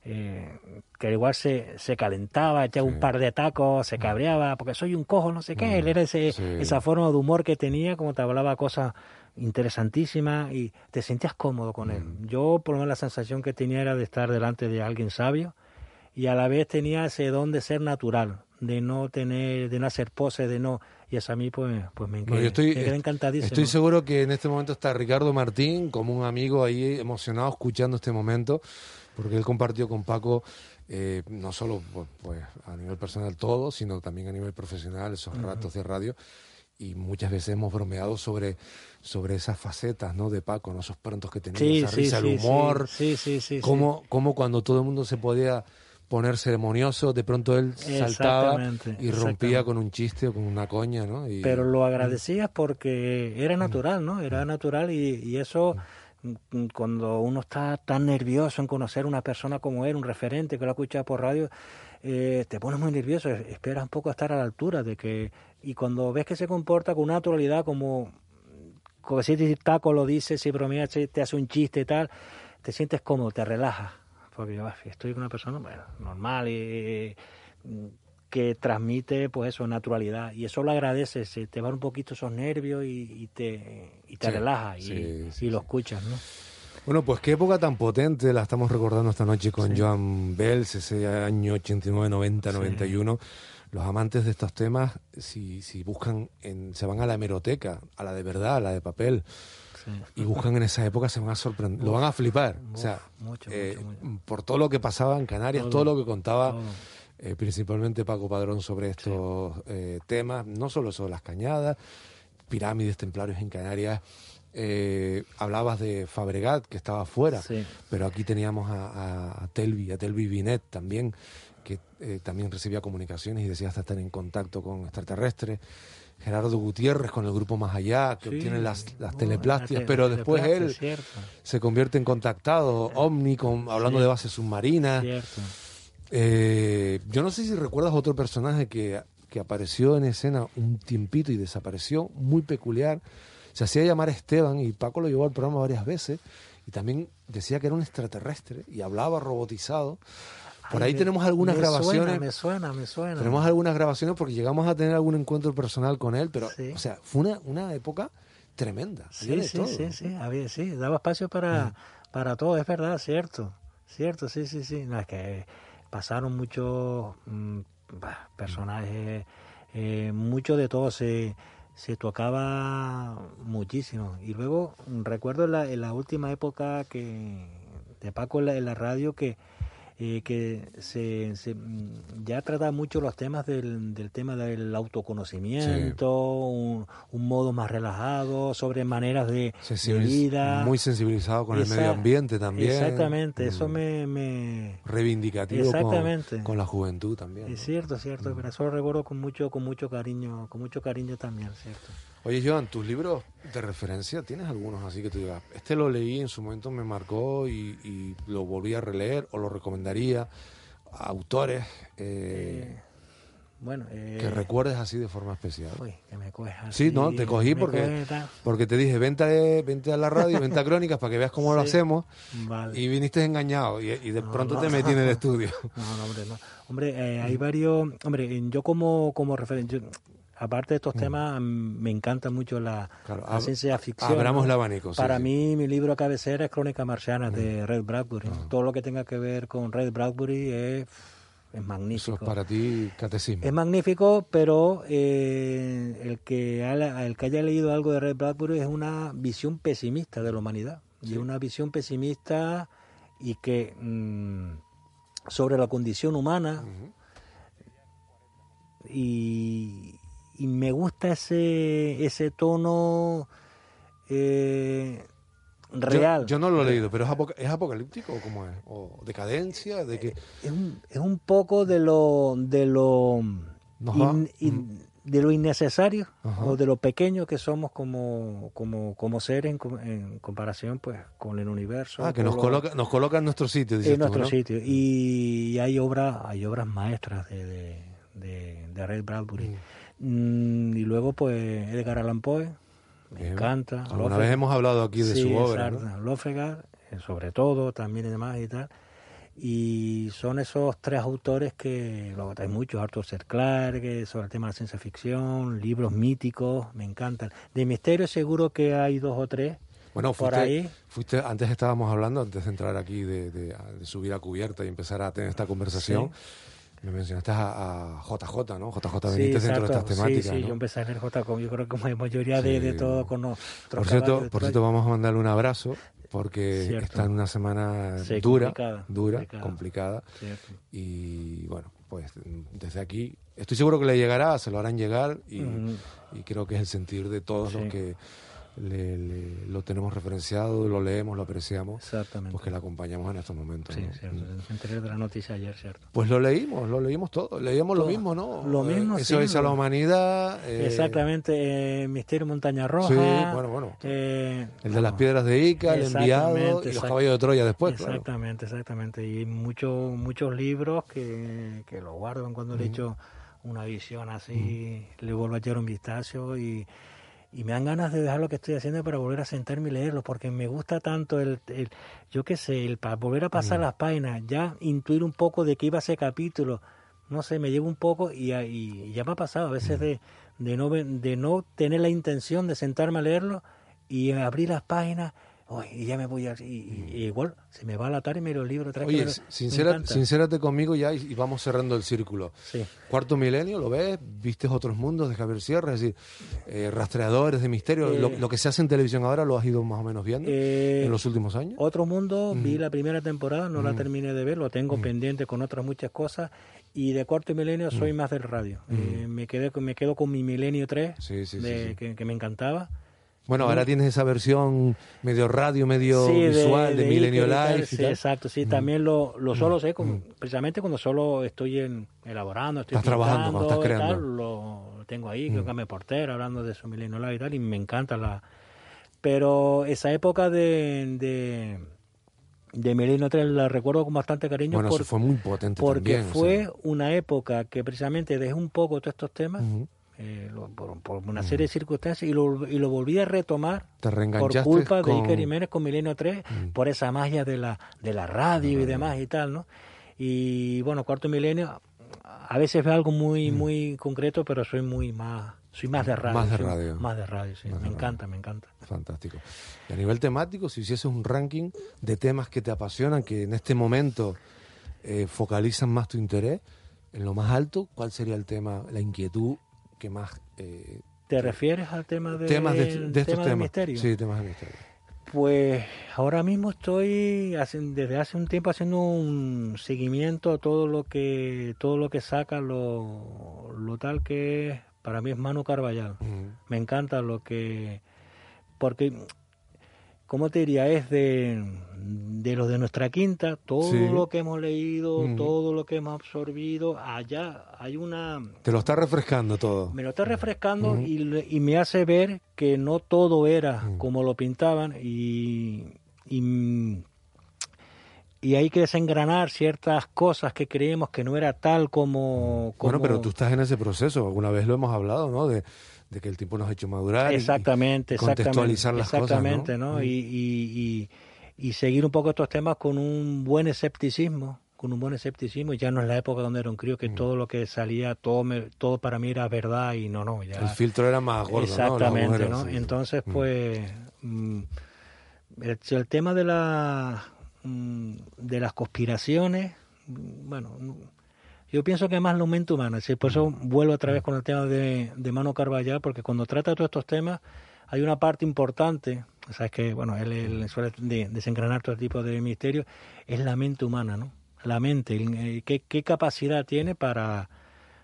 eh, que igual se, se calentaba, echaba Sí. un par de tacos, se cabreaba, porque soy un cojo, no sé qué. Él era ese, Sí. esa forma de humor que tenía, como te hablaba cosas interesantísimas y te sentías cómodo con él. Yo, por lo menos, la sensación que tenía era de estar delante de alguien sabio y a la vez tenía ese don de ser natural, de no tener, de no hacer poses, de no... Y eso a mí pues, pues me, No, quedé, yo estoy, me quedé est- encantadísimo. estoy seguro que en este momento está Ricardo Martín como un amigo ahí emocionado escuchando este momento, porque él compartió con Paco eh, no solo pues, pues, a nivel personal todo, sino también a nivel profesional esos Ujú. ratos de radio. Y muchas veces hemos bromeado sobre, sobre esas facetas, ¿no? De Paco, ¿no? Esos prontos que tenía, Sí, esa sí, risa, el sí, humor, sí, sí, sí, sí, cómo, cómo cuando todo el mundo se podía poner ceremonioso, de pronto él sí. saltaba Exactamente, y rompía exactamente. con un chiste o con una coña, ¿no? Y, Pero lo agradecías porque era natural, ¿no? Era natural y, y eso, mm, cuando uno está tan nervioso en conocer una persona como él, un referente que lo ha escuchado por radio, eh, te pones muy nervioso, esperas un poco a estar a la altura de que... Y cuando ves que se comporta con naturalidad, como, como si Taco lo dice, si bromea, si te hace un chiste y tal, te sientes cómodo, te relajas. Porque yo estoy con una persona, bueno, normal y... y que transmite pues eso, naturalidad, y eso lo agradeces, se te van un poquito esos nervios y, y te y te Sí, relajas y, sí, sí, y lo sí. escuchas, ¿no? Bueno, pues qué época tan potente la estamos recordando esta noche con Sí. Joan Bells, ese año ochenta y nueve, noventa, Sí. noventa y uno. Los amantes de estos temas, si, si buscan, en, se van a la hemeroteca, a la de verdad, a la de papel, Sí. y buscan en esa época, se van a sorprender, lo Uf, van a flipar. O uf, sea, mucho, eh, mucho, mucho. por todo lo que pasaba en Canarias, todo, Todo, lo que contaba, todo. eh, principalmente Paco Padrón sobre estos eh, temas, no solo sobre las cañadas, pirámides, templarios en Canarias. Eh, hablabas de Fabregat, que estaba fuera, Sí. pero aquí teníamos a, a, a Telvi, a Telvi Binet también, que eh, también recibía comunicaciones y decía hasta estar en contacto con extraterrestres. Gerardo Gutiérrez con el grupo Más Allá, que Sí, obtiene las, las oh, teleplastias, la te- pero la después teleplastia, él cierto, se convierte en contactado, Omni, con, hablando de sí, bases submarinas. cierto. Eh, yo no sé si recuerdas otro personaje que, que apareció en escena un tiempito y desapareció, muy peculiar. Se hacía llamar Esteban y Paco lo llevó al programa varias veces y también decía que era un extraterrestre y hablaba robotizado. Por Ay, ahí me, tenemos algunas me grabaciones. suena, me suena, me suena. Tenemos algunas grabaciones porque llegamos a tener algún encuentro personal con él, pero, Sí. o sea, fue una, una época tremenda. Había Sí, de sí, todo. sí, sí, había, sí, daba espacio para, para todo, es verdad, cierto, cierto, sí, sí, sí, no, es que pasaron muchos mm, bah, personajes, eh, mucho de todo, se, se tocaba muchísimo, y luego mm, recuerdo en la, en la última época que de Paco en la, en la radio que eh, que se, se, mm, ya trata mucho los temas del, del tema del autoconocimiento, un, un modo más relajado, sobre maneras de, de Sensibiliz- vida. Muy sensibilizado con el Esa- medio ambiente también. Exactamente, eso Mm. me... me Reivindicativo con, exactamente. con la juventud también, ¿no? Es cierto, cierto, pero eso lo recuerdo con mucho, con mucho cariño, con mucho cariño también, ¿cierto? Oye, Joan, ¿tus libros de referencia tienes algunos así que tú digas, este lo leí en su momento, me marcó y, y lo volví a releer o lo recomendaría a autores eh, Eh, bueno, eh, que recuerdes así de forma especial? uy, que me coges Sí, así, no, te cogí me porque, coges tal. porque te dije, vente, vente a la radio, vente a Crónicas para que veas cómo lo Sí, hacemos vale. y viniste engañado y, y de No, pronto no, te metí en el no. estudio. No, no, hombre, no. Hombre, eh, hay varios... Hombre, en- yo como, como referente... yo- aparte de estos temas, mm, me encanta mucho la, Claro, la ab- ciencia ficción, abramos ¿no? el abanico, sí, Para sí. mí, mi libro cabecera es Crónicas Marcianas de Ray Bradbury. Todo lo que tenga que ver con Ray Bradbury es, es magnífico. Eso es para ti catecismo. Es magnífico, pero eh, el, que ha- el que haya leído algo de Ray Bradbury es una visión pesimista de la humanidad. Y Sí. es una visión pesimista y que mm, sobre la condición humana. Ujú. Y, y me gusta ese, ese tono eh, real. Yo, yo no lo he leído, pero ¿es, apoca- ¿es apocalíptico o cómo es? ¿O decadencia? ¿De qué? Es un, es un poco de lo de lo Nos va- in- in- de lo innecesario Ajá. o de lo pequeño que somos como como como seres en, com- en comparación pues con el universo, Ah, que con nos lo- coloca, nos coloca en nuestro sitio, dices en tú, nuestro ¿no? sitio. Y hay obras hay obras maestras de de, de, de Ray Bradbury. Mm, y luego pues Edgar Allan Poe, me Bien. encanta. Alguna Lovecraft. vez hemos hablado aquí de Sí, su obra, ¿no? exacto. Lovecraft, eh, sobre todo, también y demás y tal. Y son esos tres autores que, luego hay muchos, Arthur C. Clarke, que sobre el tema de la ciencia ficción, libros míticos, me encantan. De misterio seguro que hay dos o tres. Bueno, por fuiste, ahí. fuiste, antes estábamos hablando, antes de entrar aquí, de, de- de subir a cubierta y empezar a tener esta conversación, me mencionaste a, a J J, ¿no? J J Sí, Benítez dentro de exacto. estas temáticas, Sí, sí, ¿no? yo empecé a leer J. Con, yo creo que como la mayoría de, Sí. de todo con los Por cierto, por cierto, vamos a mandarle un abrazo porque Cierto. está en una semana Sí, dura, complicada, dura, complicada. complicada. Cierto. Y bueno, pues desde aquí estoy seguro que le llegará, se lo harán llegar y, Ujú. y creo que es el sentir de todos Sí. los que le, le- lo tenemos referenciado, lo leemos, lo apreciamos, Exactamente. pues que le acompañamos en estos momentos. Sí, ¿no? cierto. Mm. Me enteré de la noticia ayer, cierto. Pues lo leímos, lo leímos todo, leíamos lo Todo. mismo, ¿no? Lo mismo, Eh, S O S sí, a la lo- humanidad. eh, Exactamente, eh, Misterio Montaña Roja. Sí, bueno, bueno. eh, El de las vamos, piedras de Ica, el enviado y los exact- caballos de Troya después, claro. Exactamente, exactamente. Y muchos muchos libros que, que lo guardan cuando le echo una visión así, le vuelvo a echar un vistazo y, y me dan ganas de dejar lo que estoy haciendo para volver a sentarme y leerlo, porque me gusta tanto el, el yo qué sé, el para volver a pasar las páginas, ya intuir un poco de qué iba ese capítulo, no sé, me llevo un poco y, y, y ya me ha pasado a veces de, de, no, ve- de no tener la intención de sentarme a leerlo y abrir las páginas. Uy, y ya me voy a... Y, y- y igual, se me va a la tarde y me lo libro otra vez. Oye, que me, lo- sincera, me encanta. sincérate conmigo ya y, y vamos cerrando el círculo. Sí. Cuarto Milenio, ¿lo ves? ¿Viste Otros Mundos de Javier Sierra? Es decir, eh, rastreadores de misterio. Eh, lo, lo que se hace en televisión ahora, ¿lo has ido más o menos viendo Eh, en los últimos años? Otro Mundo, Mm. vi la primera temporada, no la Mm. terminé de ver, lo tengo Mm. pendiente con otras muchas cosas. Y de Cuarto Milenio soy más del radio. Mm. Eh, me quedé con, me quedo con mi Milenio tres, Sí, sí, sí, de, sí. Que, que me encantaba. Bueno, ahora tienes esa versión medio radio, medio Sí, de- visual de, de Milenio Iker y tal, Live. y sí, tal. exacto, sí, Mm. también lo, lo solo sé, como, precisamente cuando solo estoy en, elaborando, estoy Estás trabajando, cuando estás pintando y creando. tal, lo, lo tengo ahí, creo que me Portera hablando de su Milenio Live y tal, y me encanta la... Pero esa época de, de, de Milenio tres la recuerdo con bastante cariño Bueno, por- eso fue muy potente porque también. o fue sea. una época que precisamente dejé un poco todos estos temas, Ujú. eh, lo- por, por una serie de circunstancias, y lo, y lo volví a retomar Te por reenganchaste culpa con... de Iker Jiménez con Milenio tres, Mm. por esa magia de la, de la radio y demás y tal, ¿no? Y bueno, Cuarto Milenio, a veces veo algo muy, muy concreto, pero soy muy más, soy más de radio. Más de soy radio. Más de radio, sí. Más de Me radio. encanta, me encanta. Fantástico. Y a nivel temático, si hicieses un ranking de temas que te apasionan, que en este momento eh, focalizan más tu interés, en lo más alto, ¿cuál sería el tema, la inquietud que más... eh, ¿Te refieres al tema de, temas de, de estos tema del temas? misterio? Sí, temas de misterio. Pues ahora mismo estoy hace- desde hace un tiempo haciendo un seguimiento a todo lo que todo lo que saca lo, lo tal que es, para mí es Manu Carballal. Mm. Me encanta lo que porque ¿cómo te diría? Es de, de los de nuestra quinta, todo Sí. lo que hemos leído, Mm. todo lo que hemos absorbido, allá hay una Te lo está refrescando todo. me lo está refrescando Ujú. y, le- y me hace ver que no todo era Ujú. como lo pintaban y, y, y hay que desengranar ciertas cosas que creemos que no era tal como... como... Bueno, pero tú estás en ese proceso. Alguna vez lo hemos hablado, ¿no? De, de que el tiempo nos ha hecho madurar. y- Exactamente, y exactamente. contextualizar las exactamente, cosas, ¿no? ¿no? Mm. Y, y, y, y seguir un poco estos temas con un buen escepticismo, con un buen escepticismo. Y ya no es la época donde era un crío que Mm. todo lo que salía, todo me, todo para mí era verdad y no, no. Ya, El filtro era más gordo, exactamente, ¿no? Las ¿no? mujeres, sí. Entonces, Mm. pues, mm, el, el tema de la mm, de las conspiraciones, mm, bueno, mm, yo pienso que más la mente humana, ¿sí? Por eso vuelvo otra vez con el tema de, de Manu Carballal, porque cuando trata todos estos temas hay una parte importante, sabes que, bueno, él, él suele de- desengranar todo tipo de misterios, es la mente humana, ¿no? La mente, el- eh, qué, qué capacidad tiene para,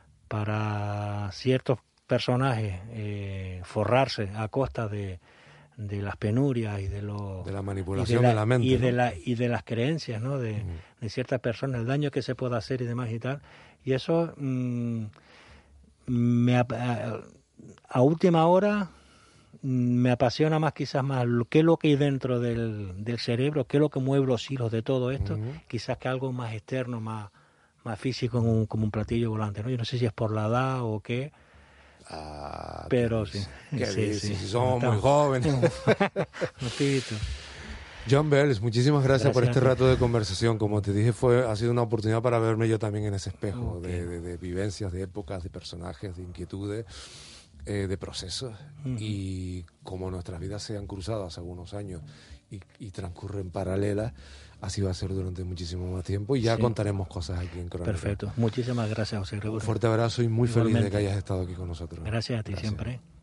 para ciertos personajes eh, forrarse a costa de, de las penurias y de lo de la manipulación de, la, de la mente, y de ¿no? la y de las creencias, ¿no? De, mm. de ciertas personas, el daño que se puede hacer y demás y tal. Y eso mmm, me a, a última hora me apasiona más, quizás más qué es lo que hay dentro del, del cerebro, qué es lo que mueve los hilos de todo esto, uh-huh. quizás que algo más externo, más, más físico, como un, como un platillo volante, ¿no? Yo no sé si es por la edad o qué, ah, pero sí. Qué sí, sí, sí. Si somos muy jóvenes. Un pibito. John Bells, muchísimas gracias, gracias por este rato de conversación. Como te dije, fue ha sido una oportunidad para verme yo también en ese espejo okay. de, de, de vivencias, de épocas, de personajes, de inquietudes. Eh, de procesos uh-huh. y como nuestras vidas se han cruzado hace algunos años y, y transcurren paralelas, así va a ser durante muchísimo más tiempo y ya sí. contaremos cosas aquí en Crónica. Perfecto, muchísimas gracias, José Gregorio. Un fuerte abrazo y muy Igualmente. Feliz de que hayas estado aquí con nosotros. Gracias a ti gracias. Siempre.